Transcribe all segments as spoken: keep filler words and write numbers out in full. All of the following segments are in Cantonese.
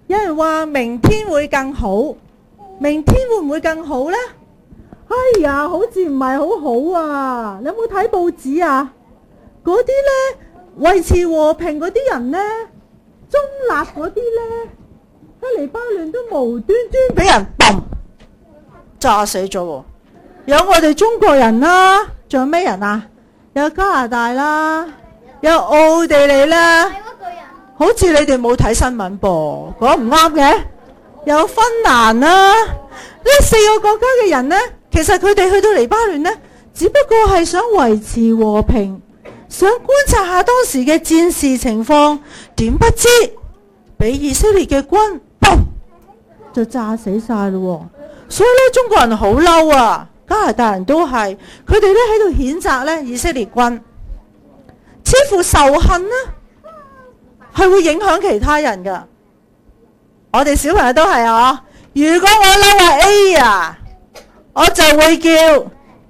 有人話明天會更好，明天會唔會更好呢？哎呀，好似唔係好好啊！你有冇睇報紙啊？嗰啲呢，維持和平嗰啲人呢，中立嗰啲呢，喺黎巴嫩都無端端俾人嘣炸死咗喎。有我哋中國人啦，仲有咩人啊？有加拿大啦，有奧地利啦。好似你哋冇睇新聞噃，講唔啱嘅。有芬蘭啦，呢四個國家嘅人呢，其實佢哋去到黎巴嫩呢，只不過係想維持和平，想觀察下當時嘅戰事情況，點不知俾以色列嘅軍嘣就炸死晒咯。所以咧，中國人好嬲啊，加拿大人都係，佢哋咧喺度譴責咧以色列軍，似乎仇恨呢係會影響其他人噶。我哋小朋友都係啊，如果我嬲啊 A 啊，我就會叫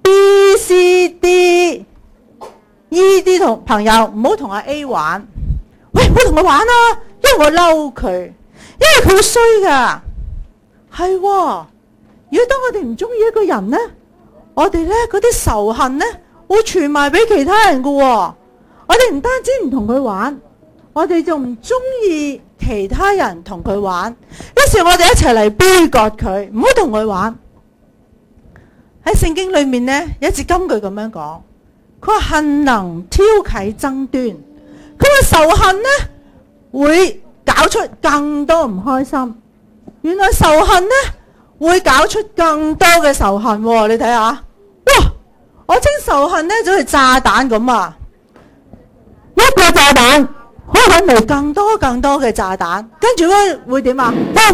B、C、D、E 啲同朋友唔好同阿 A 玩。喂，唔好同佢玩啊，因為我嬲佢，因為佢好衰噶。係喎，如果當我哋唔中意一個人呢，我哋呢嗰啲仇恨呢會傳埋俾其他人噶。我哋唔單止唔同佢玩，我哋仲唔中意其他人同佢玩，於是我哋一齊嚟杯葛佢，唔好同佢玩。喺聖經裏面呢，有一節金句咁樣講，佢話恨能挑起爭端，佢話仇恨呢會搞出更多唔開心。原來仇恨呢會搞出更多嘅仇恨喎，你睇下，哇！我稱仇恨呢就好似炸彈咁啊，一個炸彈可以揾嚟更多更多嘅炸彈，跟住咧會點啊？嘣！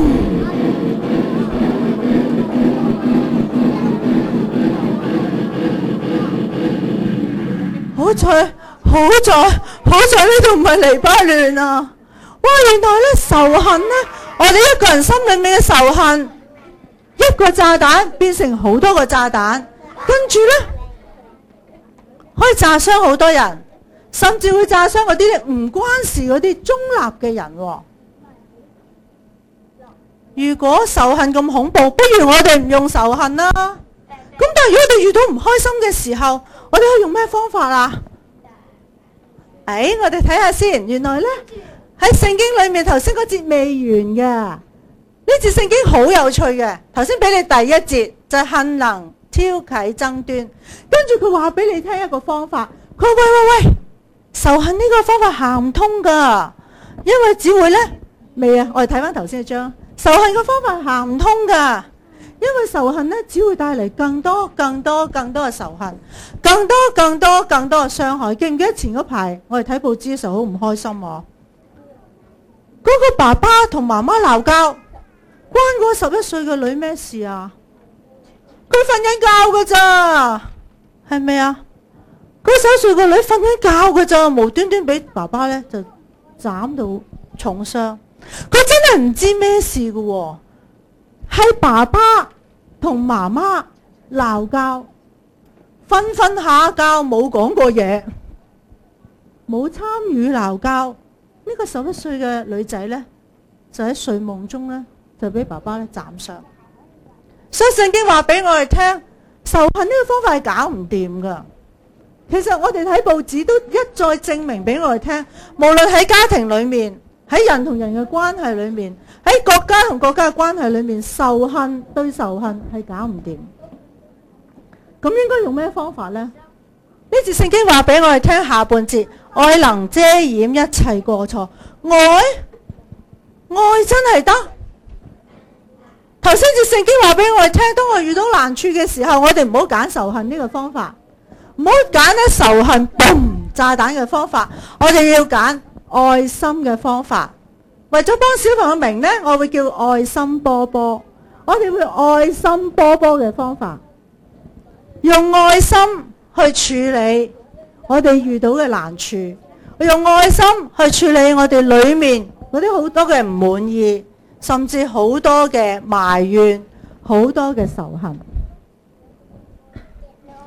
好彩，好在，好在呢度唔係黎巴嫩啊！哇，原來咧仇恨咧，我哋一個人心裏面嘅仇恨，一個炸彈變成好多個炸彈，跟住咧可以炸傷好多人。甚至會炸傷嗰啲唔關事嗰啲中立嘅人。如果仇恨咁恐怖，不如我哋唔用仇恨啦。咁但係如果我哋遇到唔開心嘅時候，我哋可以用咩方法啊？誒，我哋睇下先。原來呢，喺聖經裏面頭先嗰節未完嘅，呢節聖經好有趣嘅。頭先俾你第一節就係恨能挑起爭端，跟住佢話俾你聽一個方法。佢話喂喂喂！仇恨呢個方法行唔通噶，因為只會呢，未啊，我哋睇翻頭先嘅章，仇恨嘅方法行唔通噶，因為仇恨呢只會帶嚟更多、更多、更多嘅仇恨，更多、更多、更多嘅傷害。記唔記得前嗰排我哋睇報紙嘅時候好唔開心啊？嗰個爸爸同媽媽鬧交，關嗰十一歲嘅女咩事啊？佢瞓緊覺噶咋，係咪啊？嗰十一歲個女瞓緊覺嘅咋，無端端俾爸爸咧就斬到重傷。佢真係唔知咩事嘅喎，係爸爸同媽媽鬧交，瞓瞓下覺冇講過嘢，冇參與鬧交。呢個十一歲嘅女仔咧就喺睡夢中咧就俾爸爸咧斬傷。所以聖經話俾我哋聽，仇恨呢個方法係搞唔掂噶。其實我哋睇報紙都一再證明俾我哋聽，無論喺家庭裏面，喺人同人嘅關係裏面，喺國家同國家嘅關係裏面，仇恨對仇恨係搞唔掂。咁應該用咩方法呢？呢節聖經話俾我哋聽，下半節，愛能遮掩一切過錯。愛愛真係得。頭先節聖經話俾我哋聽，當我遇到難處嘅時候，我哋唔好揀仇恨呢個方法。唔好揀咧仇恨嘣炸彈嘅方法，我哋要揀愛心嘅方法。為咗幫小朋友明呢，我會叫愛心波波。我哋會愛心波波嘅方法，用愛心去處理我哋遇到嘅難處，用愛心去處理我哋裏面嗰啲好多嘅唔滿意，甚至好多嘅埋怨，好多嘅仇恨。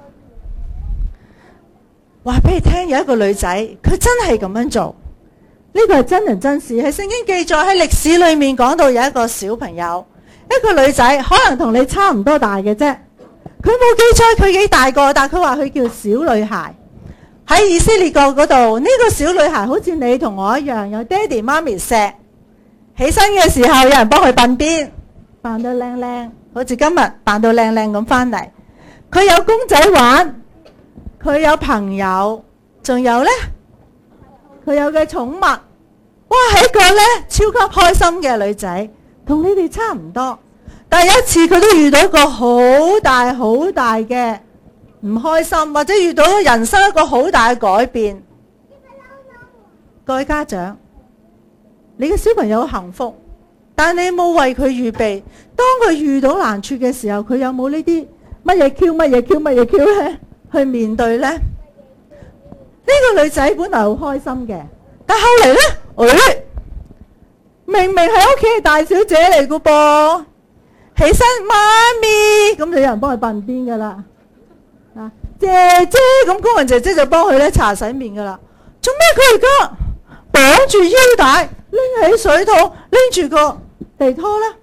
話俾你聽，有一個女仔，佢真係咁樣做。 呢個係真人真事，喺聖經記載，喺歷史裏面講到有一個小朋友，一個女仔，可能同你差唔多大嘅啫。佢冇記載佢幾大個，但係佢話佢叫小女孩。喺以色列國嗰度，呢個小女孩好似你同我一樣，有爹哋媽咪錫。起身嘅時候，有人幫佢鬢邊，扮到靚靚，好似今日扮到靚靚咁翻嚟。佢有公仔玩，佢有朋友，仲有呢，佢有嘅寵物。哇，係一個呢超級開心嘅女仔，同你哋差唔多。但係有一次佢都遇到一個好大好大嘅唔開心，或者遇到人生一個好大嘅改變。各位家長，你嘅小朋友幸福，但你冇為佢預備。當佢遇到難處嘅時候，佢有冇呢啲乜嘢 Q 乜嘢 Q 乜嘢 Q 咧去面對呢？呢個女仔本來好開心嘅，但後嚟呢，哎，明明喺屋企係大小姐嚟嘅噃，起身媽咪咁就有人幫佢鬢邊噶啦，啊姐姐咁工人姐姐就幫佢咧搽洗面噶啦。做咩佢而家綁住腰帶，拎起水桶，拎住個地拖咧？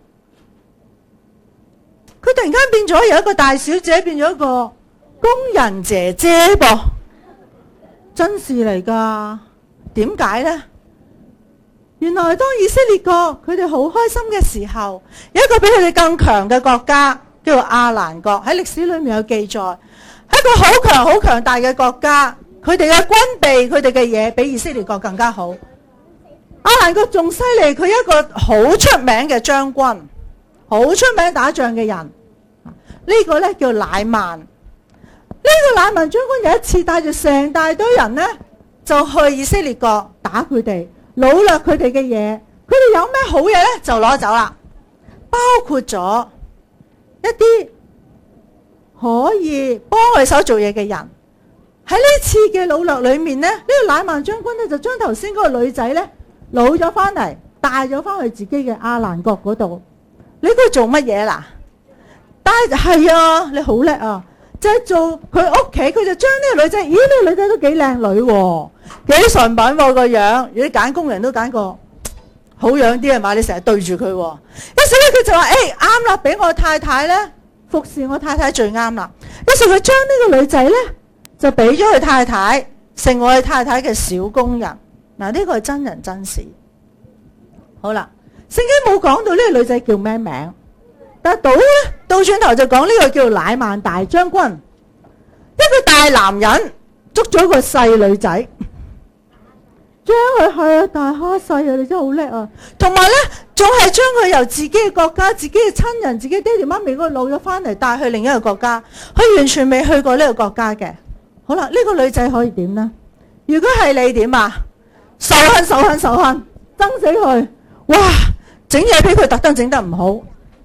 佢突然間變咗由一個大小姐變咗一個工人姐姐噃，真事嚟噶。點解呢？原來當以色列國佢哋好開心嘅時候，有一個比佢哋更強嘅國家叫做亞蘭國，喺歷史裏面有記載，係一個好強好強大嘅國家，佢哋嘅軍備佢哋嘅嘢比以色列國更加好。亞蘭國仲犀利，佢一個好出名嘅將軍，好出名打仗嘅人，呢個呢叫乃縵。呢個乃縵將軍有一次帶住成大堆人呢，就去以色列國打佢哋，擄掠佢哋嘅嘢。佢哋有咩好嘢呢？就攞走啦，包括咗一啲可以幫佢手做嘢嘅人。喺呢次嘅擄掠裏面呢，呢個乃縵將軍呢，就將頭先嗰個女仔呢擄咗翻嚟，帶咗翻去自己嘅亞蘭國嗰度。你估做乜嘢啦？但係啊，你好叻啊！即係做佢屋企，佢就將呢個女仔，咦？呢個女仔都幾靚女喎，幾純品喎個樣。如果揀工人都揀個好樣啲係嘛？你成日對住佢，於是咧佢就話：誒啱啦，俾我太太咧服侍我太太最啱啦。於是佢將呢個女仔咧就俾咗佢太太，成為佢太太嘅小工人。嗱，呢個係真人真事。好啦，聖經冇講到呢個女仔叫咩名。但係倒咧，倒轉頭就講呢個叫乃縵大將軍，一個大男人捉咗個細女仔，將佢係啊大蝦細啊，你真係好叻啊！同埋咧，仲係將佢由自己嘅國家、自己嘅親人、自己爹哋媽咪嗰度擄咗翻嚟，帶去另一個國家，佢完全未去過呢個國家嘅。好啦，呢個女仔可以點呢？如果係你點啊？仇恨、仇恨、仇恨，憎死佢！哇，整嘢俾佢特登整得唔好。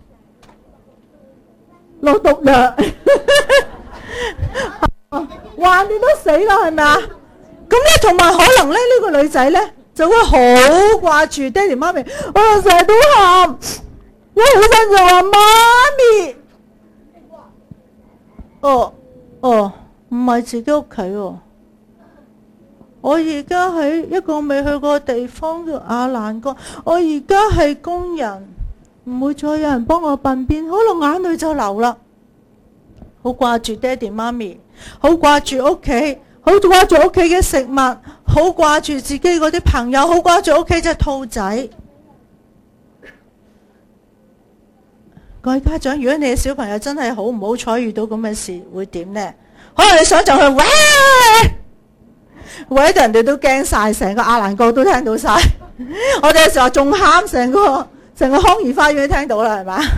落毒藥，橫掂都死啦，係咪啊？咁咧，同埋可能咧，呢個女仔咧就會好掛住爹哋媽咪，我又成日都喊，一起身就話媽咪。哦哦，唔係自己屋企喎，我而家喺一個未去過嘅地方叫亞蘭國，我而家係工人。唔會再有人幫我鬢邊，可能眼淚就流啦。好掛住爹哋媽咪，好掛住屋企，好掛住屋企嘅食物，好掛住自己嗰啲朋友，好掛住屋企隻兔仔。各位家長，如果你嘅小朋友真係好唔好彩遇到咁嘅事，會點呢？可能你想就去喂，喂到人哋都驚晒，成個亞蘭國都聽到晒。我哋有時候仲喊，成個。成個康怡花園都聽到啦，係嘛？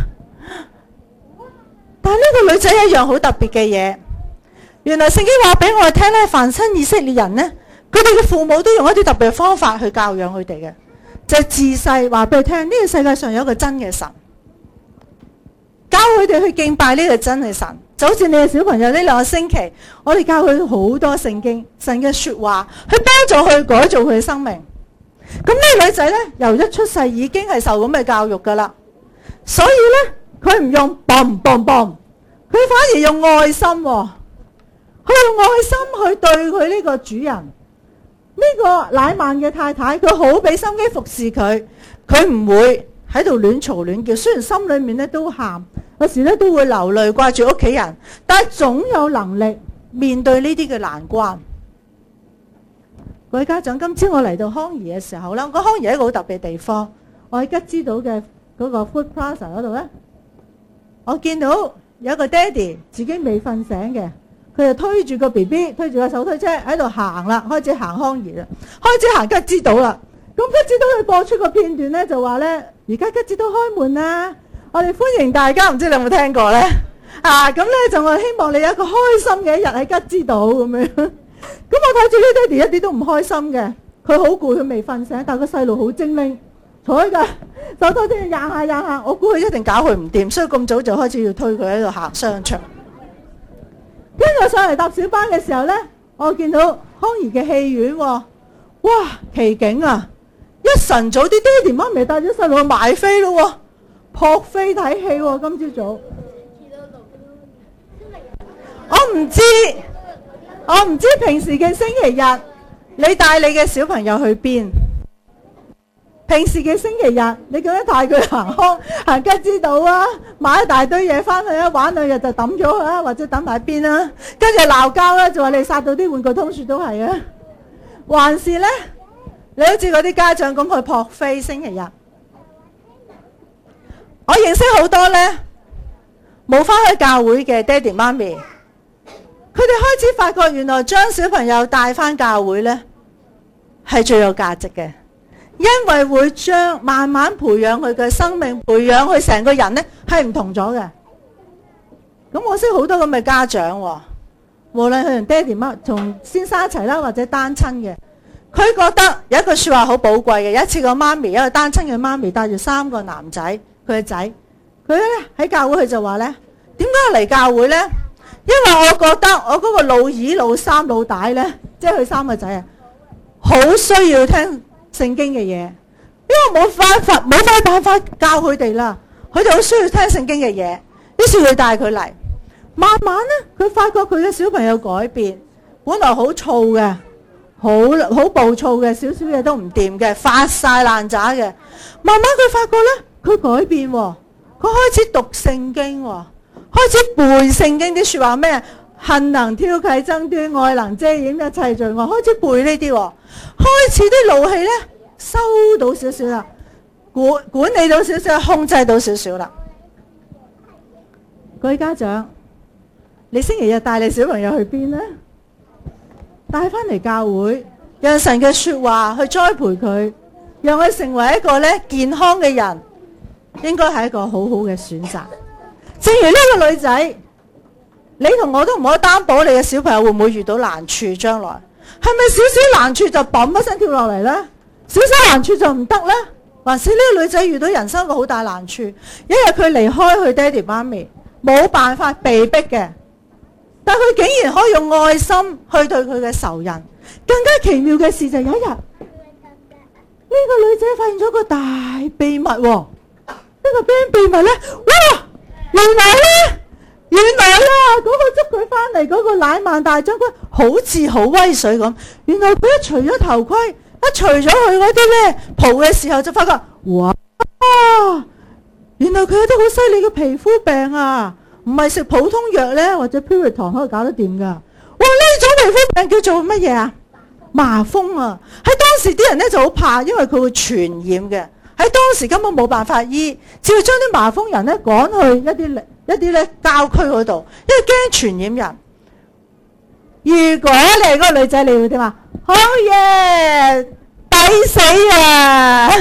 但係呢個女仔一樣好特別嘅嘢。原來聖經話俾我哋聽咧，凡親以色列人呢，佢哋嘅父母都用一啲特別嘅方法去教養佢哋嘅，就係自細話俾佢聽，呢個世界上有一個真嘅神，教佢哋去敬拜呢個真嘅神。就好似你嘅小朋友呢兩個星期，我哋教佢好多聖經、神嘅說話，去幫助佢改造佢嘅生命。咁呢個女仔呢，由一出世已經係受咁嘅教育噶啦，所以呢，佢唔用嘣嘣嘣，佢反而用愛心、哦，佢用愛心去對佢呢個主人。乜呢個乃縵嘅太太，佢好俾心機服侍佢，佢唔會喺度亂嘈亂叫，雖然心裏面咧都喊，有時咧都會流淚掛住屋企人，但係總有能力面對呢啲嘅難關。各位家長，今朝我嚟到康怡嘅時候啦，個康怡係一個好特別嘅地方。我喺吉之島嘅嗰個 Food Plaza 嗰度咧，我見到有一個爹哋自己未瞓醒嘅，佢就推住個 B B， 推住個手推車喺度行啦，開始行康怡啦，開始行吉之島啦。咁吉之島佢播出個片段咧，就話咧，而家吉之島開門啦，我哋歡迎大家，唔知你有冇聽過咧？啊，咁咧就我希望你有一個開心嘅一日喺吉之島咁樣。咁我睇住呢爹哋一啲都唔開心嘅，佢好攰，佢未瞓醒，但個細路好精靈，坐喺個手推車行下行下，我估佢一定搞佢唔掂，所以咁早就開始要推佢喺度行商場。跟住我上嚟搭小巴嘅時候呢，我見到康怡嘅戲院，哇，奇景啊！一晨早啲爹哋媽咪帶咗細路去買飛咯，撲飛睇戲喎，今朝早。我唔知。我唔知平時嘅星期日你帶你嘅小朋友去邊？平時嘅星期日你究竟帶佢行康行吉之島啊，買一大堆嘢翻去啊，玩兩日就抌咗佢啊，或者抌埋邊啊，跟住鬧交啦，就話你殺到啲玩具通處都係啊，還是呢？你好似嗰啲家長咁去撲飛星期日？我認識好多呢冇翻去教會嘅爹哋媽咪。佢哋開始發覺，原來將小朋友帶返教會呢係最有價值嘅，因為會將慢慢培養佢嘅生命，培養佢成個人呢係唔同咗嘅。咁我識好多咁嘅家長，無論佢同爹哋媽同先生一齊啦，或者單親嘅，佢覺得有一句說話好寶貴嘅。有一次個媽咪，一個單親嘅媽咪帶住三個男仔，佢嘅仔，佢咧喺教會，佢就話呢：點解我嚟教會呢？因為我覺得我嗰個老二、老三、老大呢，即係佢三個仔啊，好需要聽聖經嘅嘢，因為冇辦法冇咩辦法教佢哋啦，佢哋好需要聽聖經嘅嘢，於是佢帶佢嚟。慢慢呢，佢發覺佢嘅小朋友改變，本來好燥嘅，好好暴躁嘅，少少嘢都唔掂嘅，發晒爛渣嘅。慢慢佢發覺呢，佢改變，佢開始讀聖經，開始背聖經啲說話，咩恨能挑起爭端，愛能遮掩一切罪惡，開始背呢啲，開始啲怒氣呢收到少少啦，管管理到少少，控制到少少啦。各位家長，你星期日帶你小朋友去邊呢？帶翻嚟教會，讓神嘅說話去栽培佢，讓佢成為一個咧健康嘅人，應該係一個好好嘅選擇。正如呢個女仔，你同我都唔可以擔保你嘅小朋友會唔會遇到難處，將來係咪少少難處就砰一聲跳落嚟呢？少少難處就唔得呢？還是呢個女仔遇到人生一個好大難處，一日佢離開佢爹哋媽咪，冇辦法被逼嘅，但佢竟然可以用愛心去對佢嘅仇人。更加奇妙嘅事就有一日，呢、這個女仔發現咗個大秘密、哦。呢、這個咩秘密呢？哇！原來呢，原來啦，嗰、那個捉佢翻嚟嗰個乃縵大將軍好似好威水咁。原來佢一除咗頭盔，一除咗佢嗰啲咧袍嘅時候，就發覺哇！原來佢有啲好犀利嘅皮膚病啊，唔係食普通藥咧或者 Puriton 可以搞得掂噶。哇！呢種皮膚病叫做乜嘢啊？麻風啊！喺當時啲人咧就好怕，因為佢會傳染嘅。喺當時根本冇辦法醫，只要將啲麻風人咧趕去一啲一啲咧郊區嗰度，因為驚傳染人。如果你係嗰個女仔，你會點啊？好嘢，抵死啊！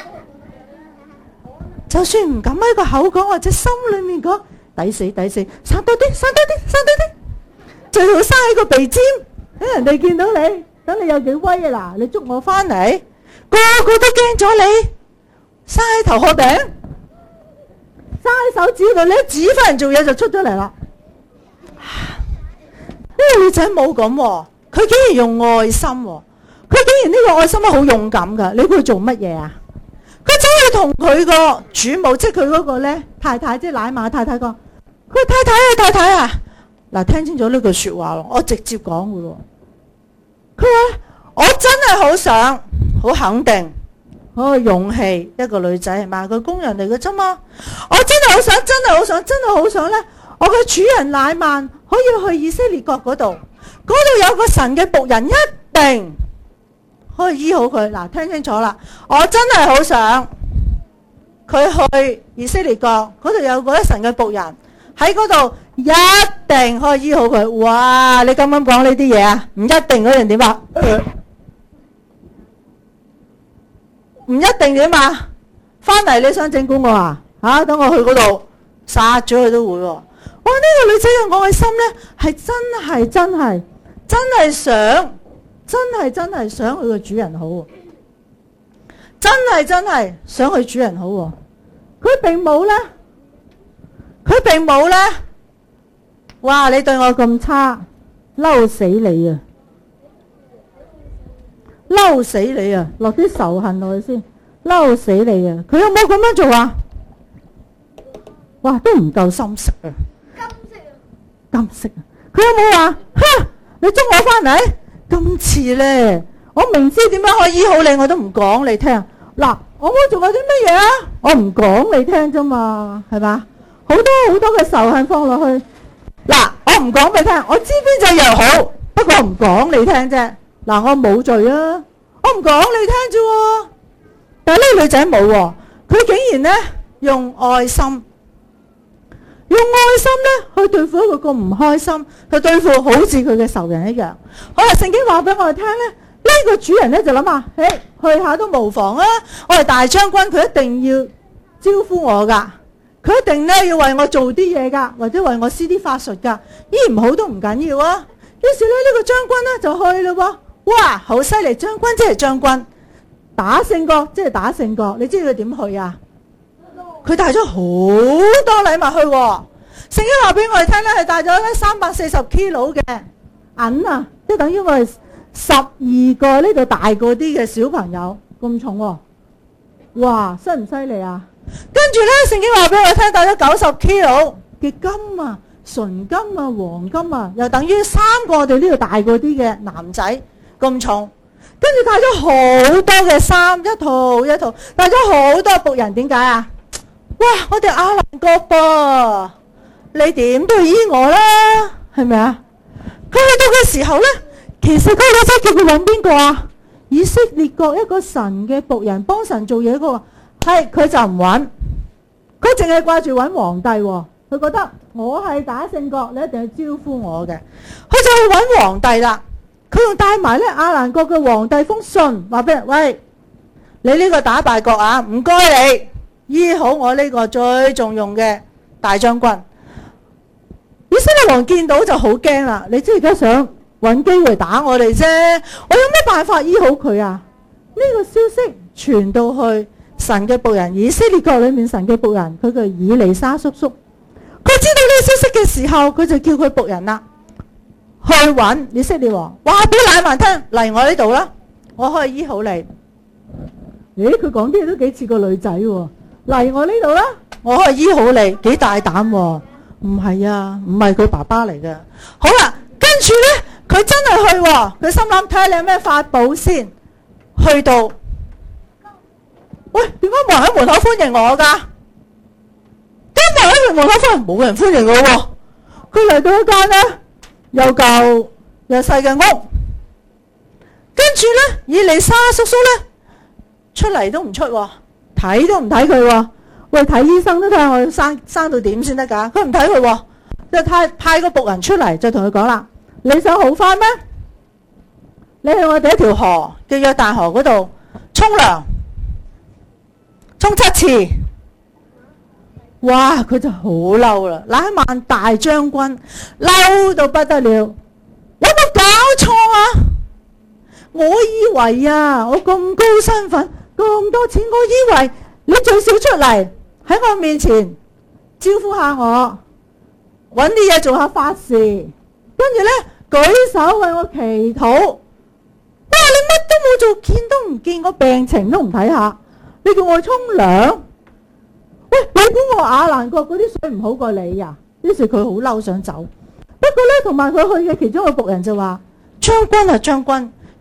就算唔敢喺個口講，或者心裏面講抵死抵死，生多啲，生多啲，生多啲，最好生喺個鼻尖，等人哋見到你，等你有幾威啊！嗱，你捉我翻嚟，個個都驚咗你。生喺頭殼頂，生喺手指度，你一指翻人做嘢就出咗嚟啦。呢個女仔冇咁，佢竟然用愛心，佢竟然呢個愛心係好勇敢噶。你估佢做乜嘢啊？佢走去同佢個主母，即係佢嗰個咧太太，即係乃縵太太講：佢太太啊，太太啊，嗱，聽清楚呢句說話咯，我直接講噶咯。佢話： 我真係好想，好肯定，好有勇氣，一個女仔係嘛，佢工人嚟嘅啫嘛。我真係好想，真係好想，真係好想呢，我嘅主人乃縵可以去以色列國嗰度，嗰度有個神嘅僕人，一定可以醫好佢。嗱，聽清楚啦，我真係好想佢去以色列國嗰度有個神嘅僕人喺嗰度，一定可以醫好佢。哇！你咁樣講呢啲嘢啊？唔一定嗰人點啊？唔一定點啊？翻嚟你想整蠱我啊？吓，等我去嗰度殺咗佢都會喎。哇！呢個女仔嘅愛心呢，係真係真係真係想，真係真係想佢個主人好，真係真係想佢主人好。佢並冇呢，佢並冇呢。哇！你對我咁差，嬲死你啊！嬲死你啊！落啲仇恨落去先，嬲死你啊！佢有冇咁樣做啊？哇，都唔夠深色啊！金色啊！金色啊！佢有冇話？哼！你捉我翻嚟？今次咧，我明知點樣可以醫好你，我都唔講你聽。嗱，我冇做過啲乜嘢啊？我唔講你聽啫嘛，係嘛？好多好多嘅仇恨放落去。嗱，我唔講俾你聽，我知邊隻藥好，不過唔講你聽啫。嗱，我冇罪啊，我唔講你聽啫。但係呢個女仔冇喎，佢竟然呢，用愛心，用愛心呢去對付一個咁唔開心，去對付好似佢嘅仇人一樣。好啦，聖經話俾我哋聽呢，呢個主人呢就諗下，誒，去下都無妨啊！我係大將軍，佢一定要招呼我噶。佢一定咧要為我做啲嘢噶，或者為我施啲法術噶，醫唔好都唔緊要啊。於是咧呢個將軍咧就去咯喎，哇，好犀利！將軍即係將軍，打勝過即係打勝過。你知佢點去啊？佢帶咗好多禮物去喎。聖經話俾我哋聽咧，係帶咗咧三百四十 kilo 嘅銀啊，即係等於我哋十二個呢度大個啲嘅小朋友咁重喎。哇，犀唔犀利啊？跟住咧，聖經話俾我聽，帶咗九十 kilo 嘅金啊，純金啊，黃金啊，又等於三個我哋呢度大個啲嘅男仔咁重。跟住帶咗好多嘅衫，一套一套，帶咗好多僕人。點解啊？哇！我哋亞蘭國噃，你點都要醫我啦，係咪啊？佢去到嘅時候咧，其實嗰個女仔叫佢揾邊個啊？以色列國一個神嘅僕人，幫神做嘢嗰個。係，佢就唔揾，佢淨係掛住揾皇帝。佢覺得我係打勝國，你一定要招呼我嘅。佢就去揾皇帝啦。佢仲帶埋咧亞蘭國嘅皇帝封信，話俾人：喂，你呢個打敗國啊，唔該你醫好我呢個最重用嘅大將軍。以色列王見到就好驚啦，你知而家想揾機會打我哋啫，我有咩辦法醫好佢啊？呢個消息傳到去神嘅僕人，以色列國裏面神嘅僕人，佢叫以利沙叔叔。佢知道呢個消息嘅時候，佢就叫佢僕人啦，去揾以色列王，話俾乃縵聽，嚟我呢度啦，我可以醫好你。咦，佢講啲嘢都幾似個女仔喎，嚟我呢度啦，我可以醫好你，幾大膽喎？唔係啊，唔係佢爸爸嚟嘅。好啦，跟住呢，佢真係去喎，佢心諗睇下你有咩法寶先，去到。喂，點解冇人喺門口歡迎我噶？點解冇人喺門口歡迎？冇人歡迎我喎。佢嚟到一間呢，又舊又細嘅屋，跟住呢，以利沙叔叔呢，出嚟都唔出喎，睇都唔睇佢喎。喂，睇醫生都睇下我生生到點先得噶。佢唔睇佢喎，就派派個僕人出嚟，就同佢講啦：你想好翻咩？你去我哋一條河叫約旦河嗰度沖涼。沖七次，哇！佢就好嬲啦，乃縵大將軍嬲到不得了，有冇搞錯啊？我以為啊，我咁高身份，咁多錢，我以為你最少出嚟喺我面前招呼下我，搵啲嘢做下法事，跟住呢，舉手為我祈禱。哇！你乜都冇做，見都唔見，我病情都唔睇下。你叫我沖涼？喂，你估我亞蘭國嗰啲水唔好過你呀？於是佢好嬲想走。不過呢，同埋佢去嘅其中一個僕人就話：將軍啊將軍，如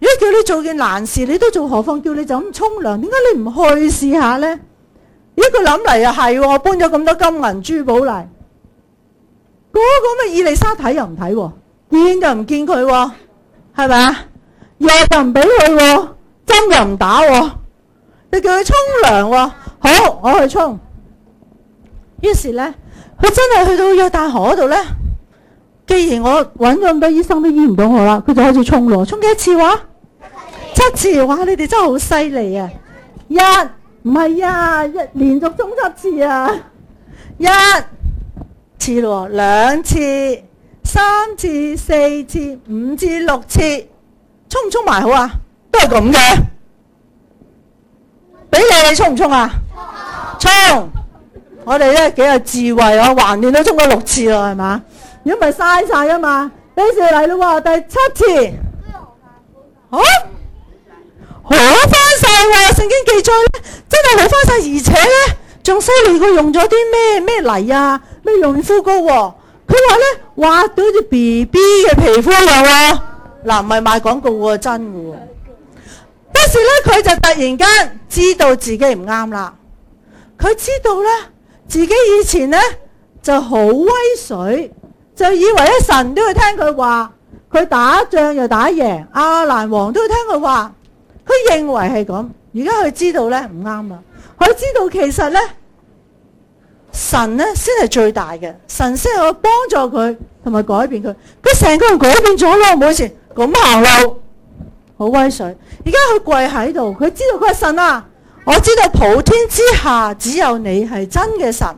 叫你做件難事你都做，何況叫你就咁沖涼？點解你唔去試下呢？呢個諗嚟又係，我搬咗咁多金銀珠寶嚟，嗰個咩以利沙睇又唔睇，見就唔見佢，係咪啊？藥又唔俾佢，針又唔打，你叫佢沖涼，好，我去沖。於是呢，佢真係去到約旦河嗰度呢。既然我揾咗咁多醫生都醫唔到我啦，佢就開始沖咯。沖幾多次話？七次。哇！你哋真係好犀利啊！一唔係啊，一連續沖七次啊！一次咯，兩次、三次、四次、五至六次，沖唔沖埋好啊？都係咁嘅。俾你，你沖唔沖啊？沖！我哋咧幾有智慧啊！橫掂都沖咗六次咯，係嘛？如果唔係嘥晒啊嘛，呢次嚟咯喎，第七次，好，好翻晒喎！聖經記載咧，真係好翻晒，而且咧仲犀利過用咗啲咩咩泥啊，咩潤膚膏喎。佢話咧滑到好似 B B 嘅皮膚樣喎，嗱唔係賣廣告喎，真嘅喎。於是咧佢就突然間知道自己唔啱啦，佢知道咧自己以前咧就好威水。就以為咧神都要聽佢話，佢打仗又打贏，亞蘭王都要聽佢話，佢認為係咁。而家佢知道咧唔啱啦，佢知道其實咧神咧先係最大嘅，神先係幫助佢同埋改變佢，佢成個人改變咗咯，冇以前咁行路，好威水。而家佢跪喺度，佢知道佢係神啊，我知道普天之下只有你係真嘅神。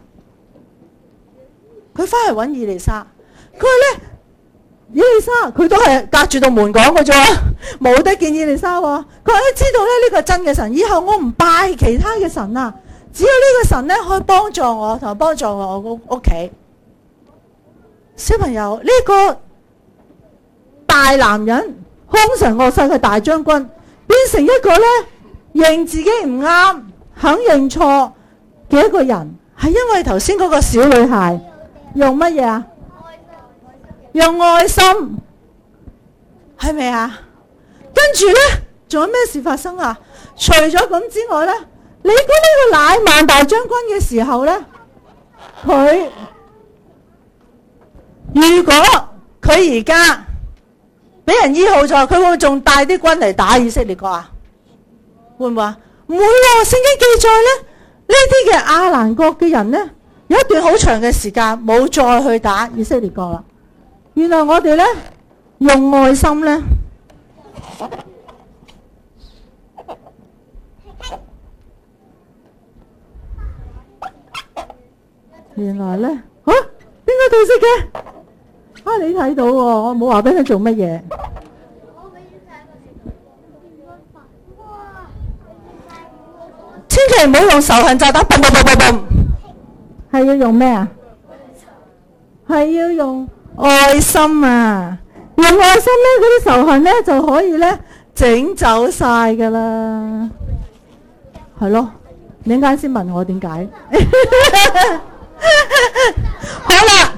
佢翻去揾以利沙。佢話咧，以利沙佢都係隔住道門講嘅啫，冇得見以利沙喎。佢話咧知道咧呢個係真嘅神，以後我唔拜其他嘅神啊，只有呢個神咧可以幫助我同埋幫助我屋屋企。小朋友呢個大男人凶神惡煞嘅大將軍，變成一個咧認自己唔啱、肯認錯嘅一個人，係因為頭先嗰個小女孩用乜嘢啊？用愛心，係咪啊？跟住咧，仲有咩事發生啊？除咗咁之外咧，你估呢個乃縵大將軍嘅時候咧，佢如果佢而家俾人醫好咗，佢會唔會仲帶啲軍嚟打以色列國啊？會唔會啊？唔會喎！聖經記載咧，呢啲嘅亞蘭國嘅人咧，有一段好長嘅時間冇再去打以色列國啦。原來我哋咧用愛心咧，原來咧嚇邊個褪色嘅？啊你睇到喎，我冇話俾佢做乜嘢。千祈唔好用仇恨炸彈，嘣嘣嘣嘣嘣。係要用咩啊？係要用愛心啊！用愛心咧，嗰啲仇恨咧就可以咧整走晒噶啦。係咯，你啱先問我點解？好啦，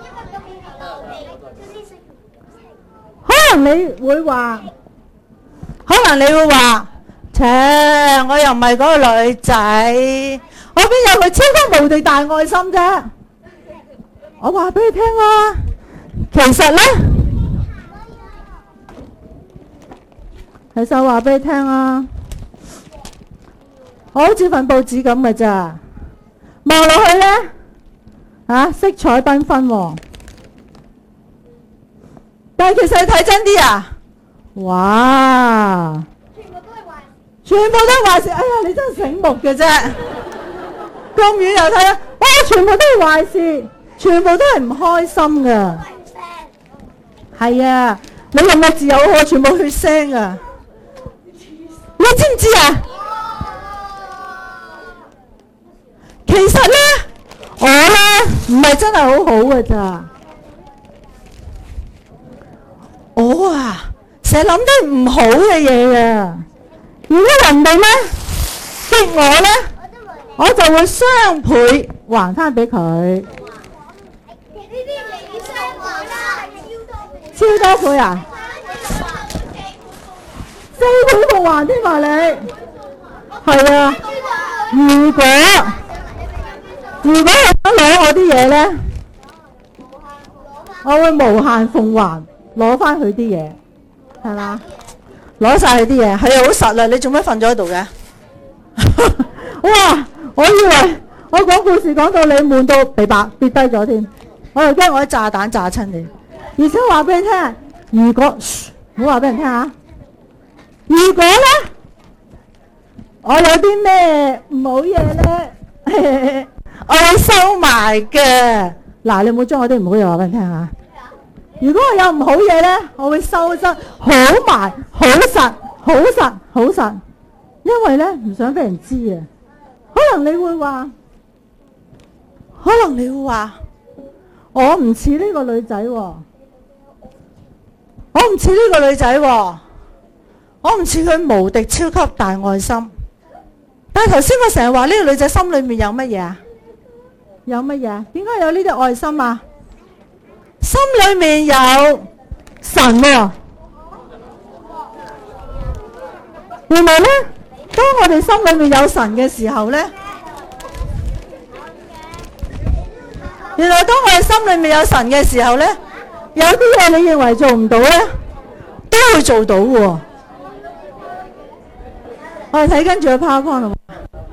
可能你會話，可能你會話，切，我又唔係嗰個女仔，我邊有佢超級無敵大愛心啫？我話俾你聽啊，其實咧，其實話俾你聽啊，我好似份報紙咁嘅咋，望落去咧，啊，色彩繽紛喎，但係其實你睇真啲啊，哇，全部都係壞事，全部都係壞事，哎呀，你真係醒目嘅啫，咁遠又睇啊，哇，全部都係壞事。全部都係唔開心噶，係啊！你用個字有好，全部血腥啊！你知唔知啊？其實咧，我咧唔係真係好好嘅咋，我啊成日諗啲唔好嘅嘢啊！如果人哋咧激我咧，我就會雙倍還翻俾佢。超多倍啊！ 四倍奉還添嘛你？係啊，如果如果我想攞我啲嘢咧，我會無限奉還，攞翻佢啲嘢，係嘛？攞晒佢啲嘢，係啊，好實啦！你做咩瞓咗喺度嘅？哇！我以為我講故事講到你悶到鼻白跌低咗添，我又驚我啲炸彈炸親你。而且話俾你聽，如果唔好話俾人聽下，如果咧我有啲咩唔好嘢咧，我會收埋嘅。嗱，你唔好將我啲唔好嘢話俾人聽下。如果我有唔好嘢咧，我會收得好埋、好實、好實、好實，因為咧唔想俾人知啊。可能你會話，可能你會話，我唔似呢個女仔喎，我唔似呢個女仔喎，我唔似佢無敵超級大愛心。但係頭先我成日話呢個女仔心裏面有乜嘢啊？有乜嘢？點解有呢啲愛心啊？心裏面有神喎、哦。原來咧，當我哋心裏面有神嘅時候咧，原來當我哋心裏面有神嘅時候咧，有啲嘢你認為做唔到咧，都會做到嘅、哦。我哋睇跟住個 PowerPoint咯。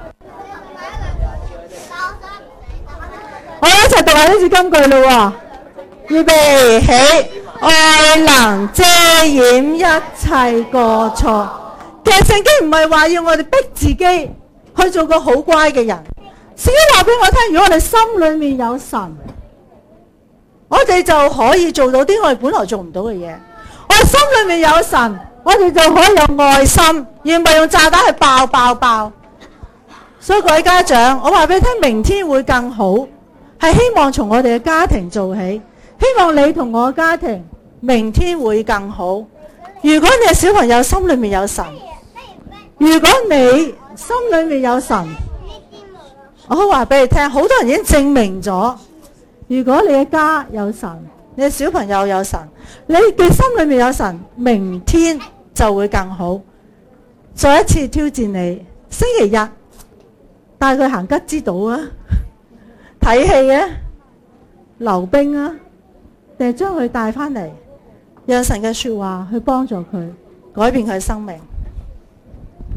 我哋一齊讀下呢次金句咯喎。預備起，愛能遮掩一切過錯。其實聖經唔係話要我哋逼自己去做個好乖嘅人。聖經話俾我聽，如果我哋心裏面有神，我哋就可以做到啲我哋本來做唔到嘅嘢。我哋心裏面有神，我哋就可以有愛心，而唔係用炸彈去爆爆爆。所以各位家長，我話俾你聽，明天會更好，係希望從我哋嘅家庭做起。希望你同我嘅家庭明天會更好。如果你嘅小朋友心裏面有神，如果你心裏面有神，我可以話俾你聽，好多人已經證明咗，如果你嘅家有神，你嘅小朋友有神，你嘅心裏面有神，明天就會更好。再一次挑戰你，星期日帶佢行吉之島啊，睇戲啊，溜冰啊，定係將佢帶翻嚟，讓神嘅說話去幫助佢，改變佢嘅生命。